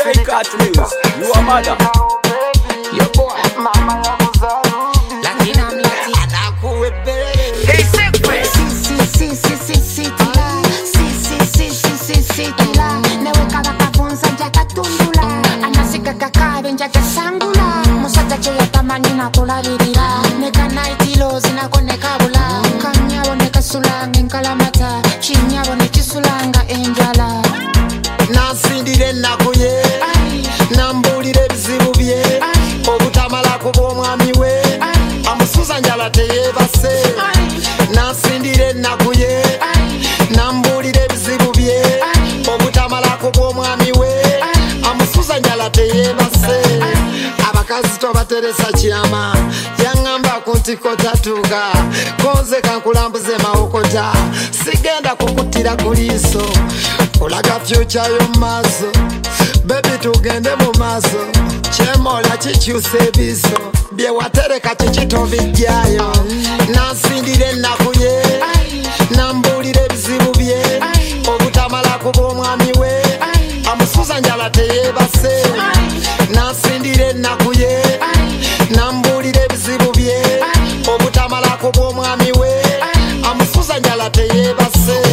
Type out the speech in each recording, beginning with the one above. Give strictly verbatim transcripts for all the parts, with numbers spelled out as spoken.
J Cat News, you are mother. Your boy, mama ya kuzaru. Lakini amlati anakuwebele. Hey, sekwe. Si si si si si si tila. Si si si si si si tila. Newe kala kapunza jaka tundula. Anasika kakare njaka sangula. Musata choya tamani na kulalirira. Neka naitilo zina kone kabula. Kanyabo neka sulanga enkalamata. Chinyabo nechisulanga enjala. Nasindire nakuye. Nambulire bizibu bye. Obutamala kuba omwami we. Amusuza njala teyebase. Nasindire nakuye. Nambulire bizibu bye. Obutamala kuba omwami we. Amusuza njala teyebase. Abakazi tobateresa kyama. Yangamba kuntiko tatuka. Konze kankulambuze mawokota. Sigenda kukutira kuliso. Olaga future yo maso. Baby tugende mu maso. Chemola chichuse biso. Bye watereka chichito bijjayo. Nasindire nakuye. Nambulire bizibu bye. Obutamala kuba omwami we. Amusuza njala teyebase. Nasindire nakuye. Nambulire bizibu bye. Obutamala kuba omwami we. Amusuza njala teyebase.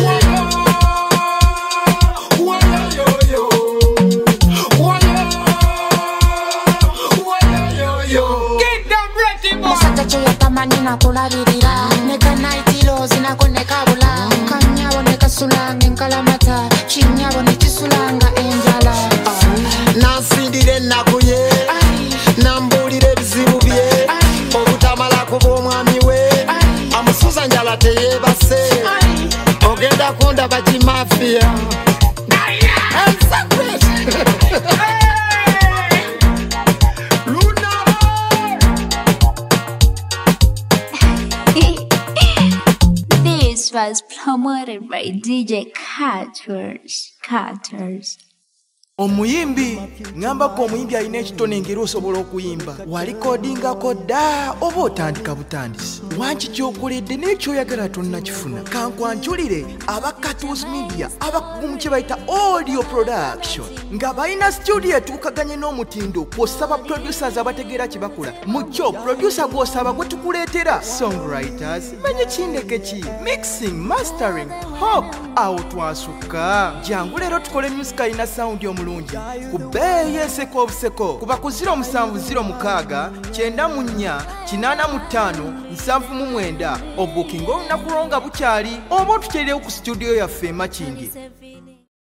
Manina kulalirira neka naitilo zina kone kabula kanyabo neka sulanga enkalamata chinyabo nechisulanga enjala nasindire nakuye nambulire bizibu bye obutamala kuba omwami we amusuza njala teyebase ogenda kunda bakimafia was promoted by D J Carters. Carters. Omuyimbi ngamba ko omuyimbi alina ekitone ngero osobola okuyimba walikodingako dda oba otandika butandisi wanki kyokoledde n'ekyoyagala tonnakifuna kankwanjulire aba Catus Media abakugu mu kye bayita audio production nga balina studio etuukaganye n'omutindo kw'osaba producers abategeera kye bakola mu kyo producer gw'osaba gwe tukuleetera songwriters manye kindeke ki mixing mastering hop awo twasukka jangu leero tukole music alina sound omulungi ku bbeeyi enseko obuseko kuba ku ziro musanvu ziro mukaaga kyenda mu nnya kinaana mu ttaano nsanvu mu mwenda obukinga olunaku lwo nga bukyali oba otukyerirewo ku studio yaffe e Makindye